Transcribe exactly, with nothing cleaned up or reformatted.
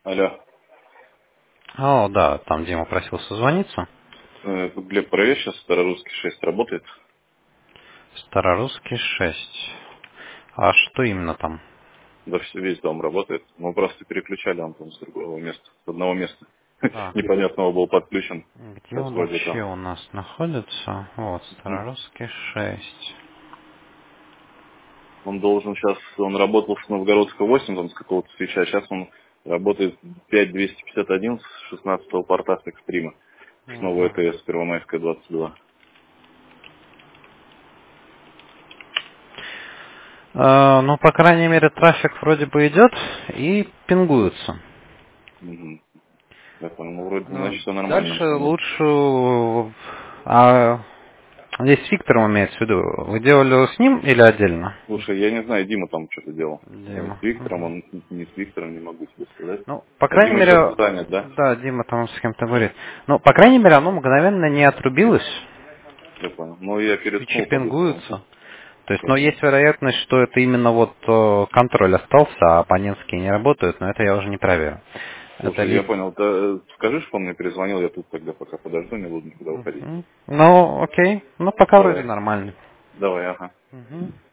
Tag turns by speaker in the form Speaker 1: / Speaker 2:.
Speaker 1: Алло.
Speaker 2: О, да, там Дима просил созвониться.
Speaker 1: Э, Глеб, проверь, сейчас Старорусский шесть работает.
Speaker 2: Старорусский шесть. А что именно там?
Speaker 1: Да все, весь дом работает. Мы просто переключали он там с другого места, с одного места.
Speaker 2: Так,
Speaker 1: Непонятного был подключен.
Speaker 2: где
Speaker 1: Сейчас
Speaker 2: он
Speaker 1: вроде
Speaker 2: вообще
Speaker 1: там.
Speaker 2: у нас находится? Вот,
Speaker 1: М.
Speaker 2: Старорусский шесть.
Speaker 1: Он должен сейчас, он работал с Новгородска восемь, там с какого-то свеча, сейчас он работает пять двести пятьдесят один с шестнадцатого порта с экстрима. Снова
Speaker 2: Угу.
Speaker 1: ЭКС, Первомайская двадцать два.
Speaker 2: Э, ну, по крайней мере, трафик вроде бы идет и пингуется.
Speaker 1: Угу. Я понял, ну вроде,
Speaker 2: Ну,
Speaker 1: значит, все нормально.
Speaker 2: дальше лучше... А здесь с Виктором имеется в виду. Вы делали с ним или отдельно?
Speaker 1: Слушай, я не знаю, Дима там что-то делал. Э,
Speaker 2: Дима.
Speaker 1: С Виктором,
Speaker 2: Мгм.
Speaker 1: он не с Виктором, не могу тебе сказать.
Speaker 2: Ну, по
Speaker 1: А
Speaker 2: крайней
Speaker 1: Дима сейчас
Speaker 2: мере,
Speaker 1: занят, да?
Speaker 2: да, Дима там с кем-то говорит. Ну, по крайней мере, оно мгновенно не отрубилось,
Speaker 1: Я понял. Ну, я
Speaker 2: свечи
Speaker 1: переткнул по-быстрому.
Speaker 2: пингуются. То есть,
Speaker 1: Я
Speaker 2: но
Speaker 1: понял.
Speaker 2: есть вероятность, что это именно вот э, контроль остался, а абонентские не работают, но это я уже не проверю. Это
Speaker 1: Слушай, я
Speaker 2: либо...
Speaker 1: понял. Да, э, скажи, что он мне перезвонил, я тут тогда пока подожду, не буду никуда уходить.
Speaker 2: Мгм. Ну, окей. Ну, пока вроде
Speaker 1: Давай.
Speaker 2: нормально.
Speaker 1: Давай, ага.
Speaker 2: Мгм.